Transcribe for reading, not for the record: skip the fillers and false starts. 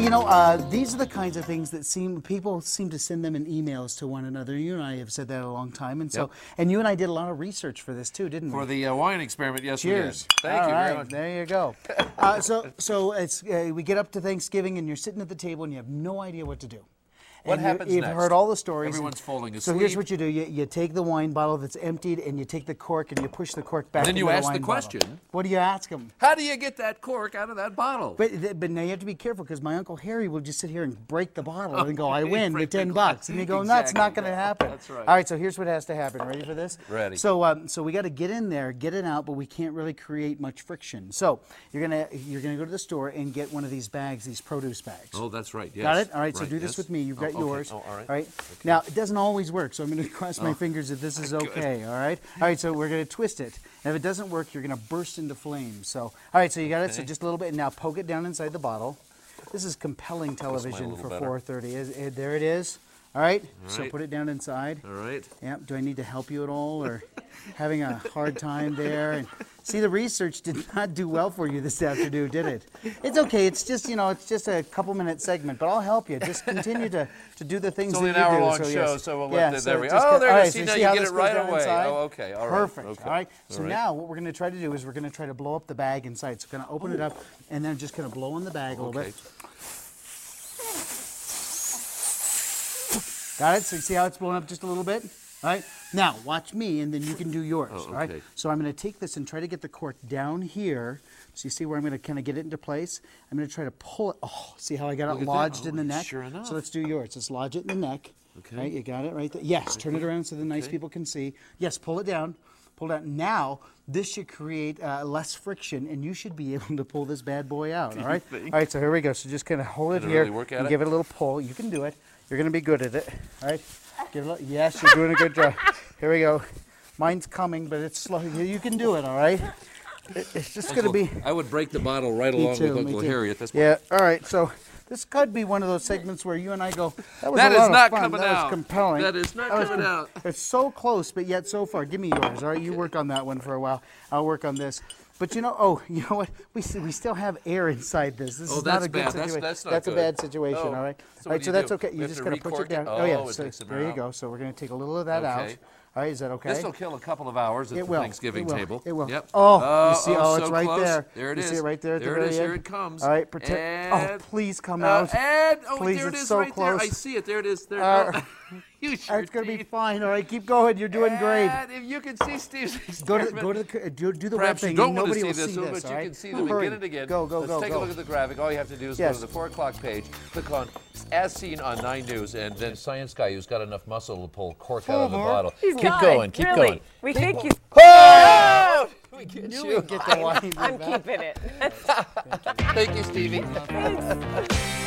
you know, these are the kinds of things that people seem to send them in emails to one another. You and I have said that a long time, and so, and you and I did a lot of research for this too, didn't we? For the wine experiment, yes, Cheers. we did. Thank you very much. There you go. So it's we get up to Thanksgiving, and you're sitting at the table, and you have no idea what to do. What happens You've next? heard all the stories. Everyone's falling asleep. So here's what you do. You take the wine bottle that's emptied, and you take the cork, and you push the cork back And then into you the ask wine the bottle. question. What do you ask them? How do you get that cork out of that bottle? But now you have to be careful, because my Uncle Harry will just sit here and break the bottle and go, I win with Break the $10. glass. And you go, no, it's not Exactly. going to happen. That's right. All right, so here's what has to happen. Ready for this? Ready. So we got to get in there, get it out, but we can't really create much friction. So you're gonna go to the store and get one of these bags, these produce bags. Oh, that's right. Yes. Got it? All right, so Right, do this yes. with me. You've got okay. yours. Oh, all right. All right. Now, it doesn't always work, so I'm going to cross my fingers that this is okay, all right? All right, so we're going to twist it. And if it doesn't work, you're going to burst into flames. So, all right, so you got it. So just a little bit. Now poke it down inside the bottle. This is compelling television little for better. 4:30. There it is. All right, so right. put it down inside. All right. Yeah, do I need to help you at all, or having a hard time there? And see, the research did not do well for you this afternoon, did it? It's okay. It's just, you know, it's just a couple-minute segment, but I'll help you. Just continue to do the things It's that only you an do. hour-long So, show, yes. so we'll Yeah, let so there we just go. Oh, there all it right, is. See, so now see you how get this it goes right down away. inside? Oh, okay. All right. Perfect. Okay. All right. So All right. now what we're going to try to do is we're going to try to blow up the bag inside. So we're going to open it up and then just going to blow in the bag a little Okay. bit. Got it? So you see how it's blowing up just a little bit? All right. Now, watch me, and then you can do yours. Oh, All right. okay. So I'm going to take this and try to get the cork down here. So you see where I'm going to kind of get it into place? I'm going to try to pull it. Oh, see how I got Look it at that. lodged in Oh, the neck? sure enough. So let's do yours. Let's lodge it in the neck. Okay. All right, you got it right there. Yes, turn it around so the nice people can see. Yes, pull it down. Pull it out. Now, this should create less friction, and you should be able to pull this bad boy out. All right. think? All right. So here we go. So just kind of hold it Did it here really work at and it? give it a little pull. You can do it. You're going to be good at it. All right. Give it a little, yes, you're doing a good job. Here we go. Mine's coming, but it's slow. You can do it. All right. It's just going to be. I would break the bottle right Me along too, with me Uncle too. Harry at this point. Yeah. All right. So this could be one of those segments where you and I go, that was That a is lot not of fun. coming That out. was compelling. That is not was coming out. It's so close, but yet so far. Give me yours. All right. You work on that one for a while. I'll work on this. But you know what? We still have air inside this. This Oh, is not that's a good bad. situation. That's not That's a good. bad situation. Oh. All right. So All right. what do So you that's do? okay. We You have just to gotta push recork it down. it? Oh yeah. Oh, it So takes some there you out. go. So we're gonna take a little of that out. Okay. All right. Is that okay? This will kill a couple of hours at It the will. Thanksgiving it will. table. It will. Yep. Oh, you see? Oh, it's so right close. there. There it you is. see it right there at There the it very is. end? Here it comes. All right, pretend. Oh, And, please come out. And Please, there it it's is so right there. I close. see it. There it is. There. Use your It's gonna be teeth. fine. All right, keep going. You're doing great. And if you can see Steve's Go experiment. to do the web Perhaps you thing. don't and want to nobody see will this see one, this. but all you right? can see them Hurry. again and again. Go, go, Let's go, take go. a look at the graphic. All you have to do is Yes. go to the 4 o'clock page, click on As Seen on 9 News, and then Science Guy, who's got enough muscle to pull cork out of the bottle. He's Keep got going. it, Keep really. going. We think he's. Oh! We get Knew you. we'd get the wine I'm back. keeping it. Thank you, Stevie.